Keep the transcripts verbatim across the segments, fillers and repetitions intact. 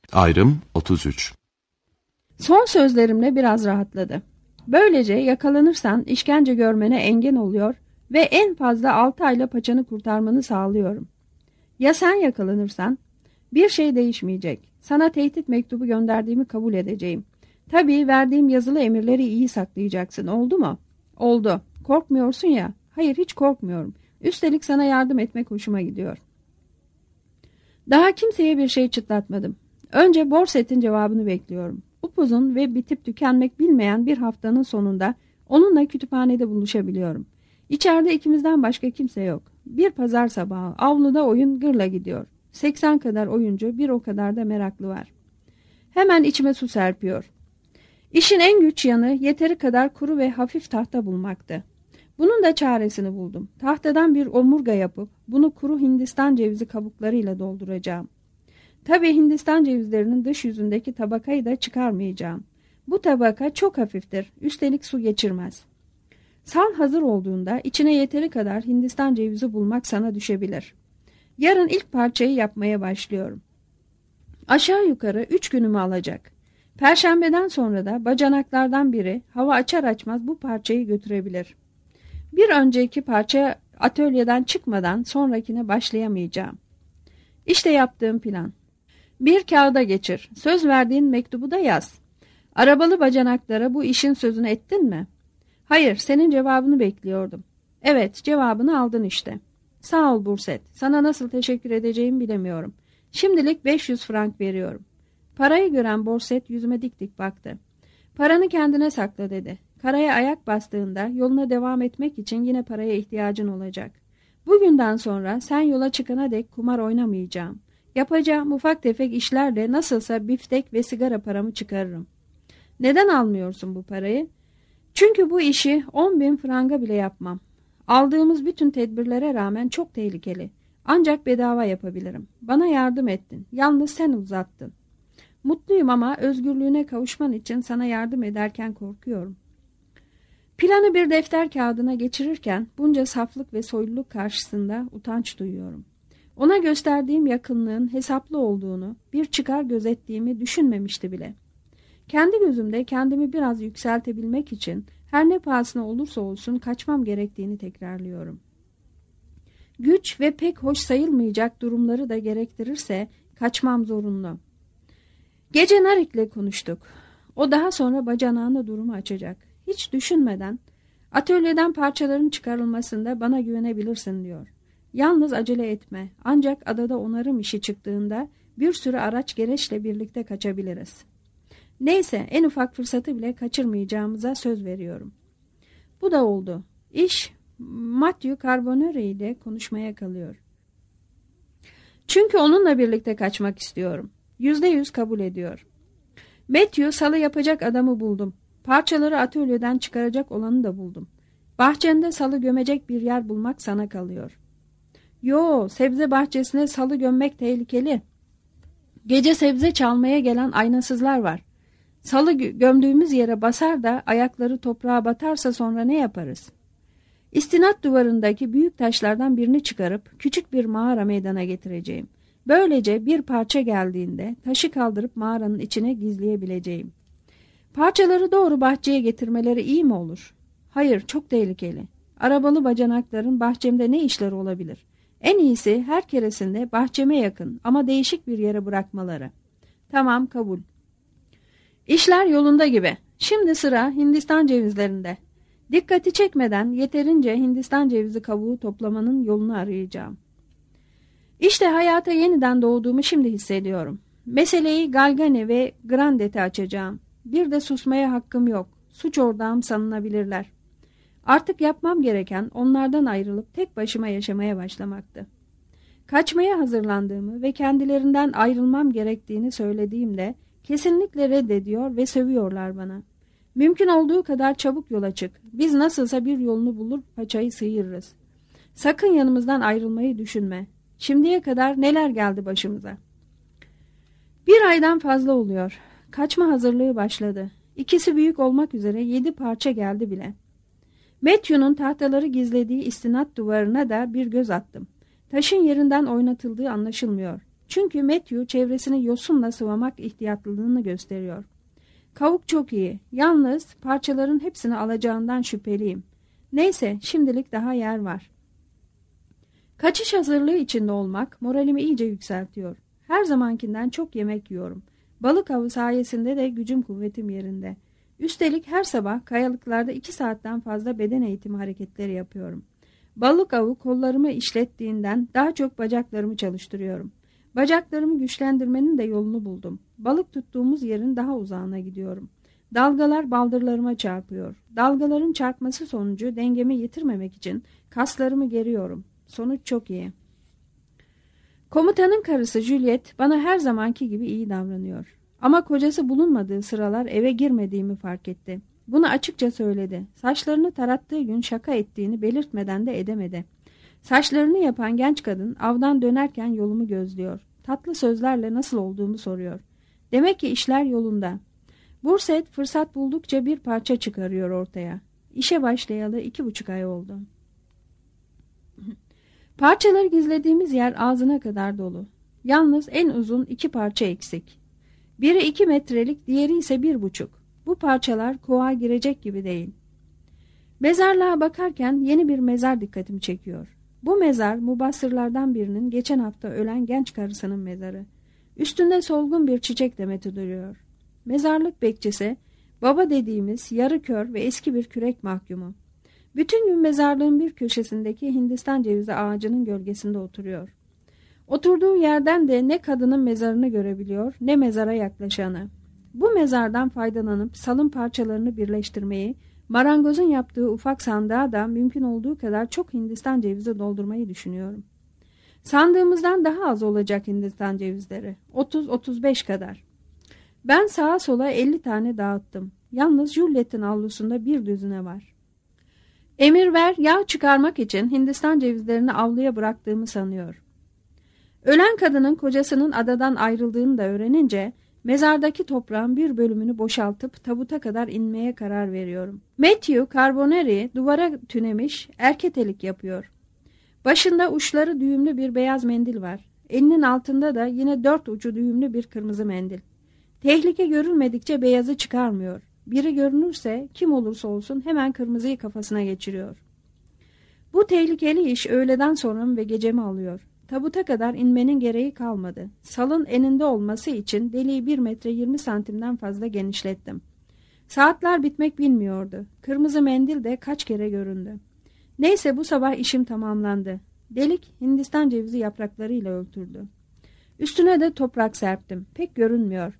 Ayrım otuz üç. Son sözlerimle biraz rahatladı. Böylece yakalanırsan işkence görmene engel oluyor ve en fazla altı ayla paçanı kurtarmanı sağlıyorum. Ya sen yakalanırsan? Bir şey değişmeyecek. Sana tehdit mektubu gönderdiğimi kabul edeceğim. Tabii verdiğim yazılı emirleri iyi saklayacaksın, oldu mu? Oldu. Korkmuyorsun ya. Hayır, hiç korkmuyorum. Üstelik sana yardım etmek hoşuma gidiyor. Daha kimseye bir şey çıtlatmadım. Önce Borset'in cevabını bekliyorum. Upuzun ve bitip tükenmek bilmeyen bir haftanın sonunda onunla kütüphanede buluşabiliyorum. İçeride ikimizden başka kimse yok. Bir pazar sabahı avluda oyun gırla gidiyor. seksen kadar oyuncu, bir o kadar da meraklı var. Hemen içime su serpiyor. İşin en güç yanı yeteri kadar kuru ve hafif tahta bulmaktı. Bunun da çaresini buldum. Tahtadan bir omurga yapıp bunu kuru Hindistan cevizi kabuklarıyla dolduracağım. Tabii Hindistan cevizlerinin dış yüzündeki tabakayı da çıkarmayacağım. Bu tabaka çok hafiftir, üstelik su geçirmez. Sal hazır olduğunda içine yeteri kadar Hindistan cevizi bulmak sana düşebilir. Yarın ilk parçayı yapmaya başlıyorum. Aşağı yukarı üç günümü alacak. Perşembeden sonra da bacanaklardan biri hava açar açmaz bu parçayı götürebilir. Bir önceki parça atölyeden çıkmadan sonrakine başlayamayacağım. İşte yaptığım plan. Bir kağıda geçir. Söz verdiğin mektubu da yaz. Arabalı bacanaklara bu işin sözünü ettin mi? Hayır, senin cevabını bekliyordum. Evet, cevabını aldın işte. Sağ ol Burset. Sana nasıl teşekkür edeceğimi bilemiyorum. Şimdilik beş yüz frank veriyorum. Parayı gören Burset yüzüme dik dik baktı. Paranı kendine sakla dedi. Karaya ayak bastığında yoluna devam etmek için yine paraya ihtiyacın olacak. Bugünden sonra sen yola çıkana dek kumar oynamayacağım. Yapacağım ufak tefek işlerle nasılsa biftek ve sigara paramı çıkarırım. Neden almıyorsun bu parayı? Çünkü bu işi on bin franga bile yapmam. Aldığımız bütün tedbirlere rağmen çok tehlikeli. Ancak bedava yapabilirim. Bana yardım ettin. Yalnız sen uzattın. Mutluyum ama özgürlüğüne kavuşman için sana yardım ederken korkuyorum. Planı bir defter kağıdına geçirirken bunca saflık ve soyluluk karşısında utanç duyuyorum. Ona gösterdiğim yakınlığın hesaplı olduğunu, bir çıkar gözettiğimi düşünmemişti bile. Kendi gözümde kendimi biraz yükseltebilmek için her ne pahasına olursa olsun kaçmam gerektiğini tekrarlıyorum. Güç ve pek hoş sayılmayacak durumları da gerektirirse kaçmam zorunlu. Gece Narik'le konuştuk. O daha sonra bacanağına durumu açacak. Hiç düşünmeden atölyeden parçaların çıkarılmasında bana güvenebilirsin diyor. Yalnız acele etme. Ancak adada onarım işi çıktığında bir sürü araç gereçle birlikte kaçabiliriz. Neyse, en ufak fırsatı bile kaçırmayacağımıza söz veriyorum. Bu da oldu. İş Matthew Carbonari ile konuşmaya kalıyor. Çünkü onunla birlikte kaçmak istiyorum. Yüzde yüz kabul ediyor. Matthew salı yapacak adamı buldum. Parçaları atölyeden çıkaracak olanı da buldum. Bahçende salı gömecek bir yer bulmak sana kalıyor. Yo, sebze bahçesine salı gömmek tehlikeli. Gece sebze çalmaya gelen aynasızlar var. Salı gömdüğümüz yere basar da ayakları toprağa batarsa sonra ne yaparız? İstinat duvarındaki büyük taşlardan birini çıkarıp küçük bir mağara meydana getireceğim. Böylece bir parça geldiğinde taşı kaldırıp mağaranın içine gizleyebileceğim. Parçaları doğru bahçeye getirmeleri iyi mi olur? Hayır, çok tehlikeli. Arabalı bacanakların bahçemde ne işleri olabilir? En iyisi her keresinde bahçeme yakın ama değişik bir yere bırakmaları. Tamam, kabul. İşler yolunda gibi. Şimdi sıra Hindistan cevizlerinde. Dikkati çekmeden yeterince Hindistan cevizi kabuğu toplamanın yolunu arayacağım. İşte hayata yeniden doğduğumu şimdi hissediyorum. Meseleyi Galgani ve Grandet'e açacağım. Bir de susmaya hakkım yok. Suç ortağım sanılabilirler. Artık yapmam gereken onlardan ayrılıp tek başıma yaşamaya başlamaktı. Kaçmaya hazırlandığımı ve kendilerinden ayrılmam gerektiğini söylediğimde kesinlikle reddediyor ve sövüyorlar bana. Mümkün olduğu kadar çabuk yola çık. Biz nasılsa bir yolunu bulur paçayı sıyırırız. Sakın yanımızdan ayrılmayı düşünme. Şimdiye kadar neler geldi başımıza. Bir aydan fazla oluyor. Kaçma hazırlığı başladı. İkisi büyük olmak üzere yedi parça geldi bile. Matthew'nun tahtaları gizlediği istinat duvarına da bir göz attım. Taşın yerinden oynatıldığı anlaşılmıyor. Çünkü Matthew çevresini yosunla sıvamak ihtiyatlılığını gösteriyor. Kavuk çok iyi. Yalnız parçaların hepsini alacağından şüpheliyim. Neyse, şimdilik daha yer var. Kaçış hazırlığı içinde olmak moralimi iyice yükseltiyor. Her zamankinden çok yemek yiyorum. Balık avı sayesinde de gücüm kuvvetim yerinde. Üstelik her sabah kayalıklarda iki saatten fazla beden eğitimi hareketleri yapıyorum. Balık avı kollarımı işlettiğinden daha çok bacaklarımı çalıştırıyorum. Bacaklarımı güçlendirmenin de yolunu buldum. Balık tuttuğumuz yerin daha uzağına gidiyorum. Dalgalar baldırlarıma çarpıyor. Dalgaların çarpması sonucu dengemi yitirmemek için kaslarımı geriyorum. Sonuç çok iyi. Komutanın karısı Juliet bana her zamanki gibi iyi davranıyor. Ama kocası bulunmadığı sıralar eve girmediğimi fark etti. Bunu açıkça söyledi. Saçlarını tarattığı gün şaka ettiğini belirtmeden de edemedi. Saçlarını yapan genç kadın avdan dönerken yolumu gözlüyor. Tatlı sözlerle nasıl olduğumu soruyor. Demek ki işler yolunda. Burset fırsat buldukça bir parça çıkarıyor ortaya. İşe başlayalı iki buçuk ay oldu. Parçaları gizlediğimiz yer ağzına kadar dolu. Yalnız en uzun iki parça eksik. Biri iki metrelik, diğeri ise bir buçuk. Bu parçalar koğa girecek gibi değil. Mezarlığa bakarken yeni bir mezar dikkatimi çekiyor. Bu mezar mubassırlardan birinin geçen hafta ölen genç karısının mezarı. Üstünde solgun bir çiçek demeti duruyor. Mezarlık bekçisi, baba dediğimiz yarı kör ve eski bir kürek mahkumu. Bütün gün mezarlığın bir köşesindeki Hindistan cevizi ağacının gölgesinde oturuyor. Oturduğu yerden de ne kadının mezarını görebiliyor ne mezara yaklaşanı. Bu mezardan faydalanıp salın parçalarını birleştirmeyi, marangozun yaptığı ufak sandığa da mümkün olduğu kadar çok Hindistan cevizi doldurmayı düşünüyorum. Sandığımızdan daha az olacak Hindistan cevizleri. otuz otuz beş kadar. Ben sağa sola elli tane dağıttım. Yalnız Juliet'in avlusunda bir düzine var. Emir ver, yağ çıkarmak için Hindistan cevizlerini avluya bıraktığımı sanıyor. Ölen kadının kocasının adadan ayrıldığını da öğrenince mezardaki toprağın bir bölümünü boşaltıp tabuta kadar inmeye karar veriyorum. Matthew Carboneri duvara tünemiş erketelik yapıyor. Başında uçları düğümlü bir beyaz mendil var. Elinin altında da yine dört ucu düğümlü bir kırmızı mendil. Tehlike görülmedikçe beyazı çıkarmıyor. Biri görünürse kim olursa olsun hemen kırmızıyı kafasına geçiriyor. Bu tehlikeli iş öğleden sonra ve gecemi alıyor. Tabuta kadar inmenin gereği kalmadı. Salın eninde olması için deliği bir metre yirmi santimden fazla genişlettim. Saatler bitmek bilmiyordu. Kırmızı mendil de kaç kere göründü. Neyse bu sabah işim tamamlandı. Delik Hindistan cevizi yapraklarıyla örtüldü. Üstüne de toprak serptim. Pek görünmüyor.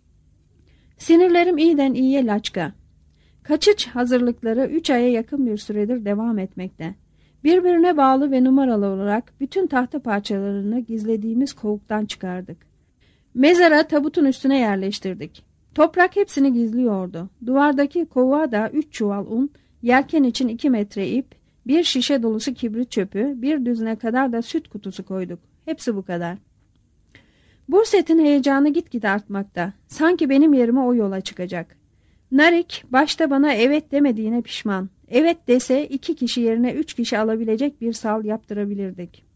Sinirlerim iyiden iyiye laçka. Kaçış hazırlıkları üç aya yakın bir süredir devam etmekte. Birbirine bağlı ve numaralı olarak bütün tahta parçalarını gizlediğimiz kovuktan çıkardık. Mezara tabutun üstüne yerleştirdik. Toprak hepsini gizliyordu. Duvardaki kovuğa da üç çuval un, yelken için iki metre ip, bir şişe dolusu kibrit çöpü, bir düzine kadar da süt kutusu koyduk. Hepsi bu kadar. Burset'in heyecanı gitgide artmakta. Sanki benim yerime o yola çıkacak. Narik başta bana evet demediğine pişman. Evet dese iki kişi yerine üç kişi alabilecek bir sal yaptırabilirdik.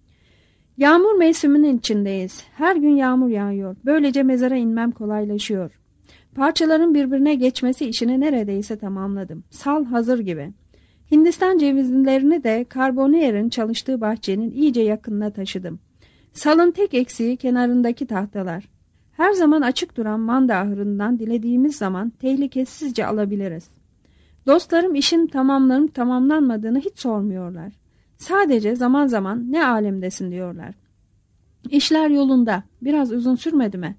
Yağmur mevsiminin içindeyiz. Her gün yağmur yağıyor. Böylece mezara inmem kolaylaşıyor. Parçaların birbirine geçmesi işini neredeyse tamamladım. Sal hazır gibi. Hindistan cevizlerini de Carbonier'in çalıştığı bahçenin iyice yakınına taşıdım. Salın tek eksiği kenarındaki tahtalar. Her zaman açık duran manda ahırından dilediğimiz zaman tehlikesizce alabiliriz. Dostlarım işin tamamlanıp tamamlanmadığını hiç sormuyorlar. Sadece zaman zaman ne alemdesin diyorlar. İşler yolunda. Biraz uzun sürmedi mi?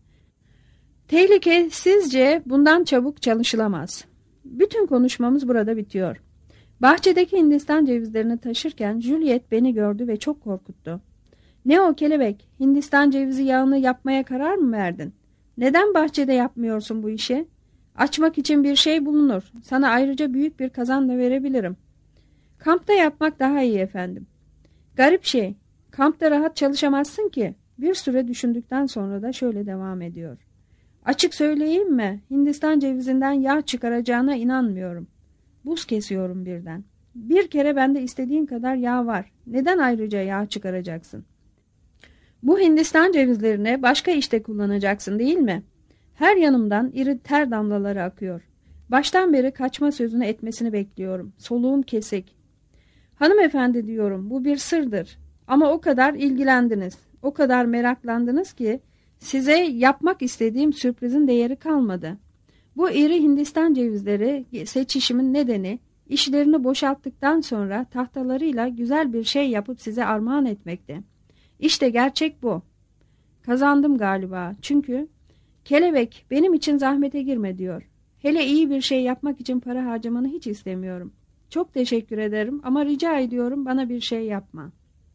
Tehlikesizce bundan çabuk çalışılamaz. Bütün konuşmamız burada bitiyor. Bahçedeki Hindistan cevizlerini taşırken Juliet beni gördü ve çok korkuttu. Ne o kelebek? Hindistan cevizi yağını yapmaya karar mı verdin? Neden bahçede yapmıyorsun bu işi? Açmak için bir şey bulunur. Sana ayrıca büyük bir kazan da verebilirim. Kampta yapmak daha iyi efendim. Garip şey. Kampta rahat çalışamazsın ki. Bir süre düşündükten sonra da şöyle devam ediyor. Açık söyleyeyim mi? Hindistan cevizinden yağ çıkaracağına inanmıyorum. Buz kesiyorum birden. Bir kere bende istediğin kadar yağ var. Neden ayrıca yağ çıkaracaksın? Bu Hindistan cevizlerini başka işte kullanacaksın değil mi? Her yanımdan iri ter damlaları akıyor. Baştan beri kaçma sözünü etmesini bekliyorum. Soluğum kesik. Hanımefendi diyorum, bu bir sırdır. Ama o kadar ilgilendiniz, o kadar meraklandınız ki size yapmak istediğim sürprizin değeri kalmadı. Bu iri Hindistan cevizleri seçişimin nedeni, işlerini boşalttıktan sonra tahtalarıyla güzel bir şey yapıp size armağan etmekte. İşte gerçek bu. Kazandım galiba, çünkü kelebek benim için zahmete girme diyor. Hele iyi bir şey yapmak için para harcamanı hiç istemiyorum. Çok teşekkür ederim ama rica ediyorum, bana bir şey yapma.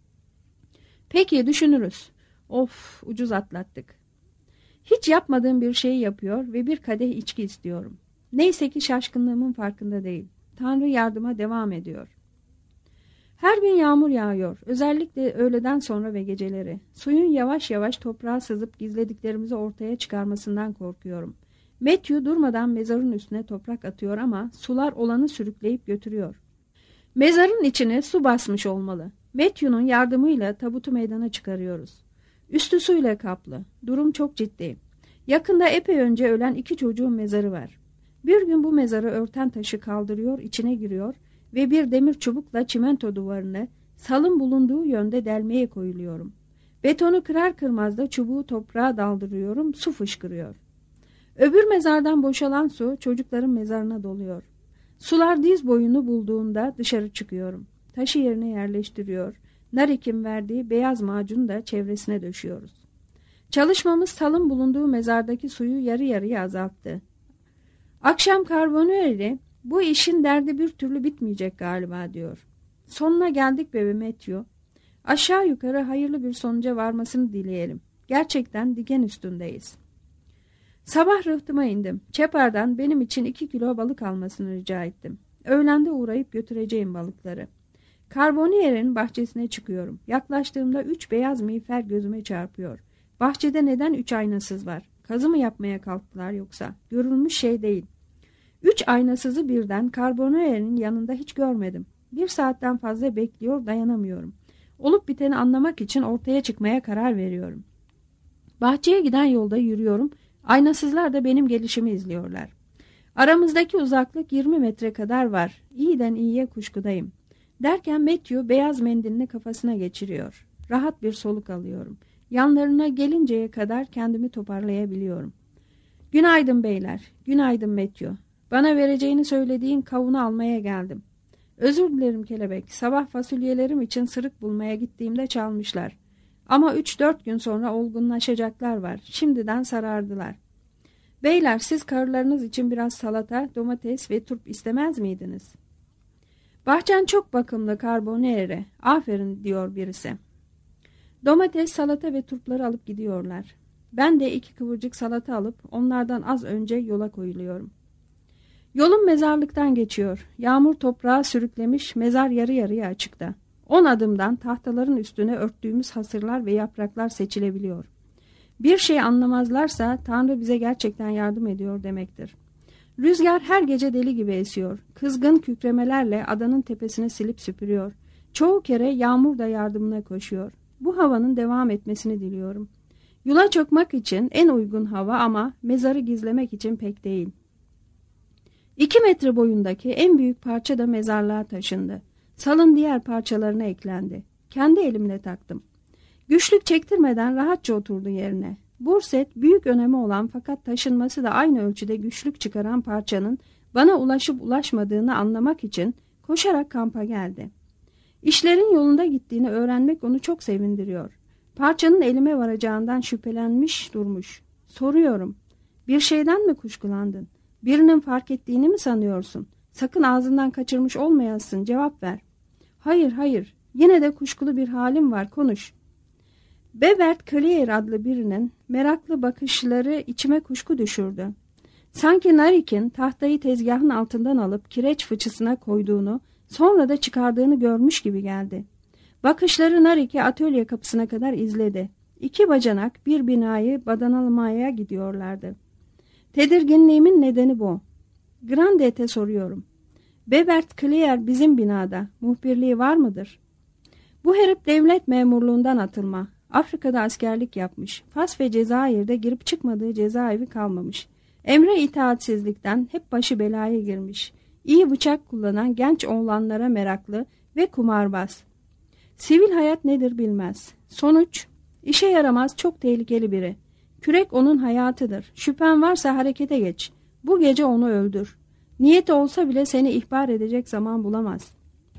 Peki, düşünürüz. Of, ucuz atlattık. Hiç yapmadığım bir şeyi yapıyor ve bir kadeh içki istiyorum. Neyse ki şaşkınlığımın farkında değil. Tanrı yardıma devam ediyor. Her gün yağmur yağıyor. Özellikle öğleden sonra ve geceleri. Suyun yavaş yavaş toprağa sızıp gizlediklerimizi ortaya çıkarmasından korkuyorum. Matthew durmadan mezarın üstüne toprak atıyor ama sular olanı sürükleyip götürüyor. Mezarın içine su basmış olmalı. Matthew'nun yardımıyla tabutu meydana çıkarıyoruz. Üstü suyla kaplı. Durum çok ciddi. Yakında epey önce ölen iki çocuğun mezarı var. Bir gün bu mezarı örten taşı kaldırıyor, içine giriyor ve bir demir çubukla çimento duvarını salın bulunduğu yönde delmeye koyuluyorum. Betonu kırar kırmaz da çubuğu toprağa daldırıyorum, su fışkırıyor. Öbür mezardan boşalan su çocukların mezarına doluyor. Sular diz boyunu bulduğunda dışarı çıkıyorum. Taşı yerine yerleştiriyor. Narik'in verdiği beyaz macunu da çevresine döşüyoruz. Çalışmamız salın bulunduğu mezardaki suyu yarı yarıya azalttı. Akşam Carboneri, bu işin derdi bir türlü bitmeyecek galiba diyor. Sonuna geldik be Matthew. Aşağı yukarı hayırlı bir sonuca varmasını dileyelim. Gerçekten diken üstündeyiz. Sabah rıhtıma indim. Çepar'dan benim için iki kilo balık almasını rica ettim. Öğlende uğrayıp götüreceğim balıkları. Carbonier'in bahçesine çıkıyorum. Yaklaştığımda üç beyaz miğfer gözüme çarpıyor. Bahçede neden üç aynasız var? Kazı mı yapmaya kalktılar yoksa? Görülmüş şey değil. Üç aynasızı birden Carbonier'in yanında hiç görmedim. Bir saatten fazla bekliyor, dayanamıyorum. Olup biteni anlamak için ortaya çıkmaya karar veriyorum. Bahçeye giden yolda yürüyorum. Aynasızlar da benim gelişimi izliyorlar. Aramızdaki uzaklık yirmi metre kadar var. İyiden iyiye kuşkudayım. Derken Matthew beyaz mendilini kafasına geçiriyor. Rahat bir soluk alıyorum. Yanlarına gelinceye kadar kendimi toparlayabiliyorum. Günaydın beyler. Günaydın Matthew. Bana vereceğini söylediğin kavunu almaya geldim. Özür dilerim kelebek. Sabah fasulyelerim için sırık bulmaya gittiğimde çalmışlar. Ama üç dört gün sonra olgunlaşacaklar var. Şimdiden sarardılar. Beyler, siz karılarınız için biraz salata, domates ve turp istemez miydiniz? Bahçen çok bakımlı Carbonere. Aferin diyor birisi. Domates, salata ve turpları alıp gidiyorlar. Ben de iki kıvırcık salata alıp onlardan az önce yola koyuluyorum. Yolum mezarlıktan geçiyor. Yağmur toprağa sürüklemiş, mezar yarı yarıya açıkta. On adımdan tahtaların üstüne örttüğümüz hasırlar ve yapraklar seçilebiliyor. Bir şey anlamazlarsa Tanrı bize gerçekten yardım ediyor demektir. Rüzgar her gece deli gibi esiyor. Kızgın kükremelerle adanın tepesini silip süpürüyor. Çoğu kere yağmur da yardımına koşuyor. Bu havanın devam etmesini diliyorum. Yola çıkmak için en uygun hava ama mezarı gizlemek için pek değil. İki metre boyundaki en büyük parça da mezarlığa taşındı. Salın diğer parçalarına eklendi. Kendi elimle taktım. Güçlük çektirmeden rahatça oturdu yerine. Burset büyük önemi olan fakat taşınması da aynı ölçüde güçlük çıkaran parçanın bana ulaşıp ulaşmadığını anlamak için koşarak kampa geldi. İşlerin yolunda gittiğini öğrenmek onu çok sevindiriyor. Parçanın elime varacağından şüphelenmiş durmuş. Soruyorum. Bir şeyden mi kuşkulandın? Birinin fark ettiğini mi sanıyorsun? Sakın ağzından kaçırmış olmayasın, cevap ver. Hayır hayır, yine de kuşkulu bir halim var, konuş. Bebert Collier adlı birinin meraklı bakışları içime kuşku düşürdü. Sanki Narik'in tahtayı tezgahın altından alıp kireç fıçısına koyduğunu, sonra da çıkardığını görmüş gibi geldi. Bakışları Narik'i atölye kapısına kadar izledi. İki bacanak bir binayı badanalamaya gidiyorlardı. Tedirginliğimin nedeni bu. Grandet'e soruyorum. Bebert Collier bizim binada. Muhbirliği var mıdır? Bu herif devlet memurluğundan atılma. Afrika'da askerlik yapmış. Fas ve Cezayir'de girip çıkmadığı cezaevi kalmamış. Emre itaatsizlikten hep başı belaya girmiş. İyi bıçak kullanan genç oğlanlara meraklı ve kumarbaz. Sivil hayat nedir bilmez. Sonuç, işe yaramaz, çok tehlikeli biri. Kürek onun hayatıdır. Şüphen varsa harekete geç. Bu gece onu öldür. Niyeti olsa bile seni ihbar edecek zaman bulamaz.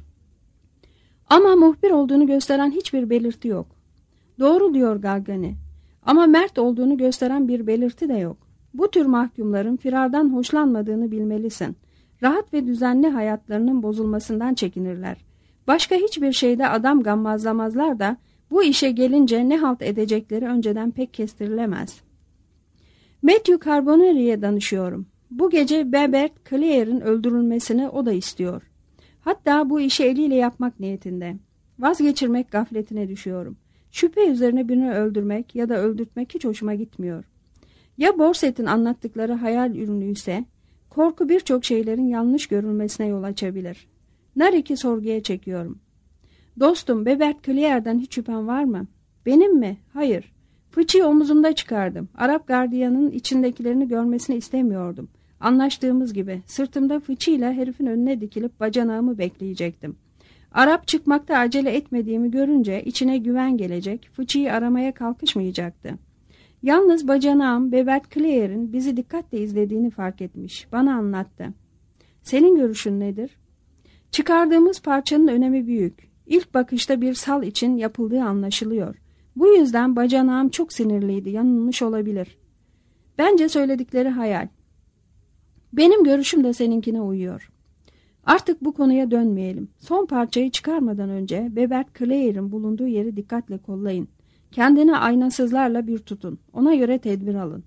Ama muhbir olduğunu gösteren hiçbir belirti yok. Doğru diyor Gargani. Ama mert olduğunu gösteren bir belirti de yok. Bu tür mahkumların firardan hoşlanmadığını bilmelisin. Rahat ve düzenli hayatlarının bozulmasından çekinirler. Başka hiçbir şeyde adam gammazlamazlar da bu işe gelince ne halt edecekleri önceden pek kestirilemez. Matthew Carbonari'ye danışıyorum. Bu gece Bebert Claire'in öldürülmesini o da istiyor. Hatta bu işi eliyle yapmak niyetinde. Vazgeçirmek gafletine düşüyorum. Şüphe üzerine birini öldürmek ya da öldürtmek hiç hoşuma gitmiyor. Ya Borset'in anlattıkları hayal ürünüyse, korku birçok şeylerin yanlış görülmesine yol açabilir. Narik'i sorguya çekiyorum. Dostum, Bebert Claire'den hiç şüphen var mı? Benim mi? Hayır. Fıçıyı omuzumda çıkardım. Arap gardiyanın içindekilerini görmesini istemiyordum. Anlaştığımız gibi sırtımda fıçıyla herifin önüne dikilip bacanağımı bekleyecektim. Arap çıkmakta acele etmediğimi görünce içine güven gelecek, fıçıyı aramaya kalkışmayacaktı. Yalnız bacanağım Bebert Claire'in bizi dikkatle izlediğini fark etmiş. Bana anlattı. Senin görüşün nedir? Çıkardığımız parçanın önemi büyük. İlk bakışta bir sal için yapıldığı anlaşılıyor. Bu yüzden bacanağım çok sinirliydi, yanılmış olabilir. Bence söyledikleri hayal. Benim görüşüm de seninkine uyuyor. Artık bu konuya dönmeyelim. Son parçayı çıkarmadan önce Bebert Claire'in bulunduğu yeri dikkatle kollayın. Kendini aynasızlarla bir tutun. Ona göre tedbir alın.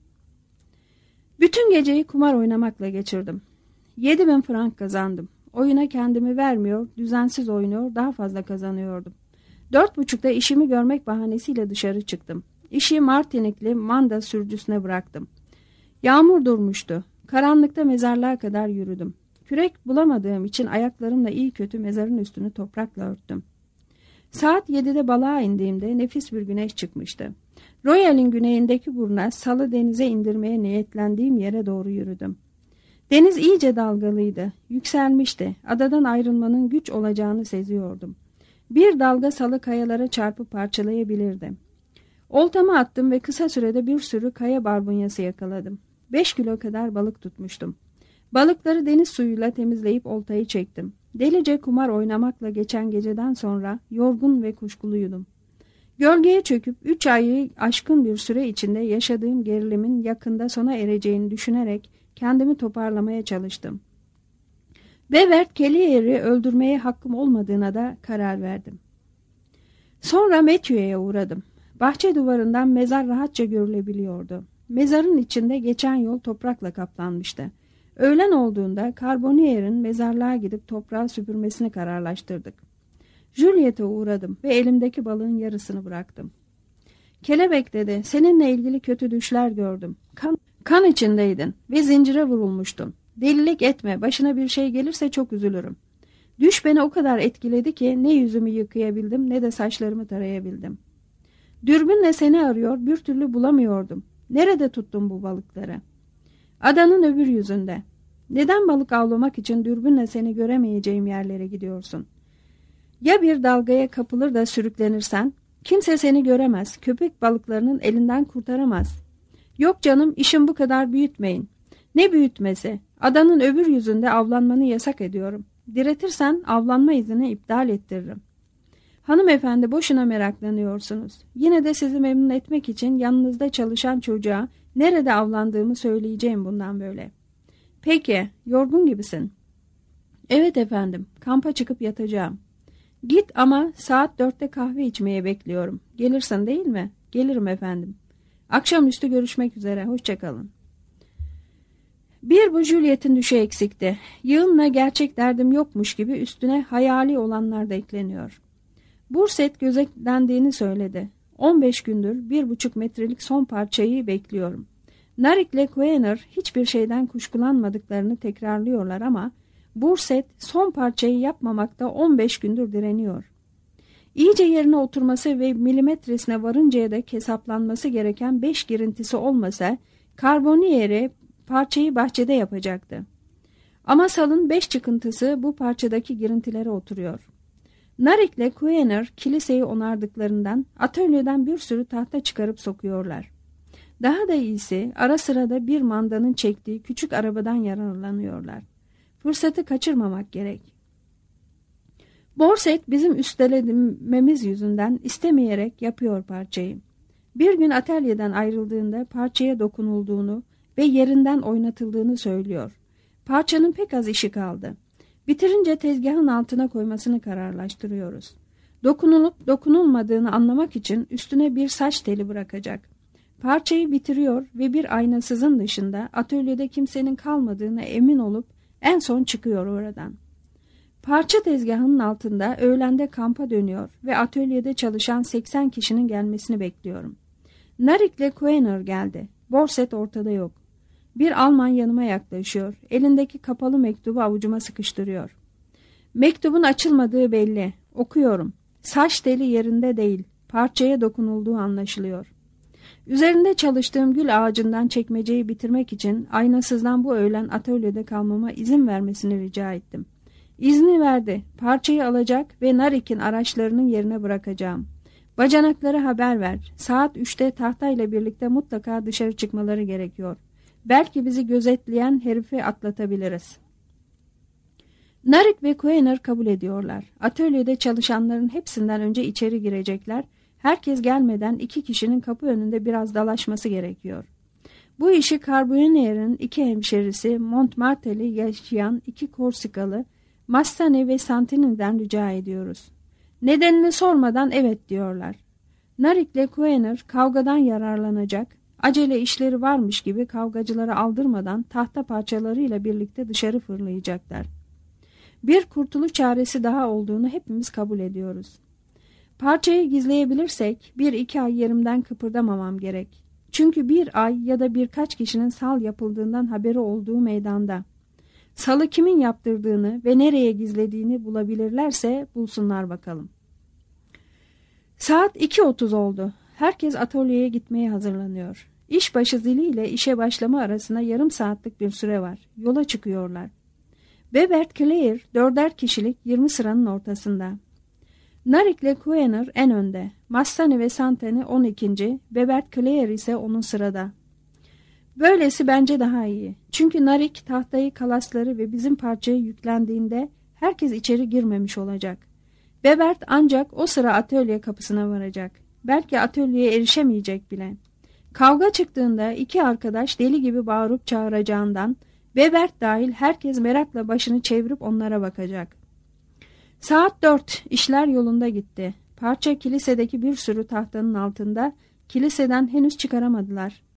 Bütün geceyi kumar oynamakla geçirdim. Yedi bin frank kazandım. Oyuna kendimi vermiyor, düzensiz oynuyor, daha fazla kazanıyordum. Dört buçukta işimi görmek bahanesiyle dışarı çıktım. İşi Martinikli Manda sürücüsüne bıraktım. Yağmur durmuştu. Karanlıkta mezarlığa kadar yürüdüm. Kürek bulamadığım için ayaklarımla iyi kötü mezarın üstünü toprakla örttüm. Saat yedide balığa indiğimde nefis bir güneş çıkmıştı. Royal'in güneyindeki burna salı denize indirmeye niyetlendiğim yere doğru yürüdüm. Deniz iyice dalgalıydı, yükselmişti. Adadan ayrılmanın güç olacağını seziyordum. Bir dalga salı kayalara çarpıp parçalayabilirdi. Oltamı attım ve kısa sürede bir sürü kaya barbunyası yakaladım. Beş kilo kadar balık tutmuştum. Balıkları deniz suyuyla temizleyip oltayı çektim. Delice kumar oynamakla geçen geceden sonra yorgun ve kuşkuluydum. Gölgeye çöküp üç ayı aşkın bir süre içinde yaşadığım gerilimin yakında sona ereceğini düşünerek kendimi toparlamaya çalıştım. Bebert Claire'i öldürmeye hakkım olmadığına da karar verdim. Sonra Matthew'ye uğradım. Bahçe duvarından mezar rahatça görülebiliyordu. Mezarın içinde geçen yol toprakla kaplanmıştı. Öğlen olduğunda Carbonier'in mezarlığa gidip toprağı süpürmesini kararlaştırdık. Juliet'e uğradım ve elimdeki balığın yarısını bıraktım. Kelebek dedi, seninle ilgili kötü düşler gördüm. Kan, kan içindeydin ve zincire vurulmuştun. Delilik etme, başına bir şey gelirse çok üzülürüm. Düş beni o kadar etkiledi ki ne yüzümü yıkayabildim ne de saçlarımı tarayabildim. Dürbünle seni arıyor, bir türlü bulamıyordum. Nerede tuttun bu balıkları? Adanın öbür yüzünde. Neden balık avlamak için dürbünle seni göremeyeceğim yerlere gidiyorsun? Ya bir dalgaya kapılır da sürüklenirsen? Kimse seni göremez, köpek balıklarının elinden kurtaramaz. Yok canım, işim bu kadar büyütmeyin. Ne büyütmesi? Adanın öbür yüzünde avlanmanı yasak ediyorum. Diretirsen avlanma izni iptal ettiririm. Hanımefendi, boşuna meraklanıyorsunuz. Yine de sizi memnun etmek için yanınızda çalışan çocuğa nerede avlandığımı söyleyeceğim bundan böyle. Peki, yorgun gibisin. Evet efendim, kampa çıkıp yatacağım. Git ama saat dörtte kahve içmeye bekliyorum. Gelirsin değil mi? Gelirim efendim. Akşamüstü görüşmek üzere, hoşçakalın. Bir bu Juliet'in düşü eksikti. Yığınla gerçek derdim yokmuş gibi üstüne hayali olanlar da ekleniyor. Burset gözetlendiğini söyledi. on beş gündür bir buçuk metrelik son parçayı bekliyorum. Narik ile Quainer hiçbir şeyden kuşkulanmadıklarını tekrarlıyorlar ama Burset son parçayı yapmamakta on beş gündür direniyor. İyice yerine oturması ve milimetresine varıncaya dek hesaplanması gereken beş girintisi olmasa Karbonnieri parçayı bahçede yapacaktı. Ama salın beş çıkıntısı bu parçadaki girintilere oturuyor. Narik ile Kuener kiliseyi onardıklarından atölyeden bir sürü tahta çıkarıp sokuyorlar. Daha da iyisi ara sırada bir mandanın çektiği küçük arabadan yararlanıyorlar. Fırsatı kaçırmamak gerek. Borset bizim üstelememiz yüzünden istemeyerek yapıyor parçayı. Bir gün atölyeden ayrıldığında parçaya dokunulduğunu ve yerinden oynatıldığını söylüyor. Parçanın pek az işi kaldı. Bitirince tezgahın altına koymasını kararlaştırıyoruz. Dokunulup dokunulmadığını anlamak için üstüne bir saç teli bırakacak. Parçayı bitiriyor ve bir aynasızın dışında atölyede kimsenin kalmadığına emin olup en son çıkıyor oradan. Parça tezgahının altında öğlende kampa dönüyor ve atölyede çalışan seksen kişinin gelmesini bekliyorum. Narik ile Kuener geldi. Borset ortada yok. Bir Alman yanıma yaklaşıyor. Elindeki kapalı mektubu avucuma sıkıştırıyor. Mektubun açılmadığı belli. Okuyorum. Saç teli yerinde değil. Parçaya dokunulduğu anlaşılıyor. Üzerinde çalıştığım gül ağacından çekmeceyi bitirmek için aynasızdan bu öğlen atölyede kalmama izin vermesini rica ettim. İzni verdi. Parçayı alacak ve Narik'in araçlarının yerine bırakacağım. Bacanaklara haber ver. Saat üçte tahtayla birlikte mutlaka dışarı çıkmaları gerekiyor. Belki bizi gözetleyen herifi atlatabiliriz. Narik ve Kuener kabul ediyorlar. Atölyede çalışanların hepsinden önce içeri girecekler. Herkes gelmeden iki kişinin kapı önünde biraz dalaşması gerekiyor. Bu işi Karbonnier'in iki hemşerisi Montmartre'li yaşayan iki Korsikalı Mastane ve Santini'den rica ediyoruz. Nedenini sormadan evet diyorlar. Narik ile Kuener kavgadan yararlanacak, acele işleri varmış gibi kavgacıları aldırmadan tahta parçalarıyla birlikte dışarı fırlayacaklar. Bir kurtuluş çaresi daha olduğunu hepimiz kabul ediyoruz. Parçayı gizleyebilirsek bir iki ay yerimden kıpırdamamam gerek. Çünkü bir ay ya da birkaç kişinin sal yapıldığından haberi olduğu meydanda. Salı kimin yaptırdığını ve nereye gizlediğini bulabilirlerse bulsunlar bakalım. Saat iki otuz oldu. Herkes atölyeye gitmeye hazırlanıyor. İşbaşı ziliyle işe başlama arasında yarım saatlik bir süre var. Yola çıkıyorlar. Bebert Claire dörder kişilik yirmi sıranın ortasında. Narik ile Kuener en önde. Mastane ve Santini on ikinci. Bebert Claire ise onun sırada. Böylesi bence daha iyi. Çünkü Narik tahtayı, kalasları ve bizim parçayı yüklendiğinde herkes içeri girmemiş olacak. Bebert ancak o sıra atölye kapısına varacak. Belki atölyeye erişemeyecek bile. Kavga çıktığında iki arkadaş deli gibi bağırıp çağıracağından Bebert dahil herkes merakla başını çevirip onlara bakacak. Saat dört, işler yolunda gitti. Parça kilisedeki bir sürü tahtanın altında, kiliseden henüz çıkaramadılar.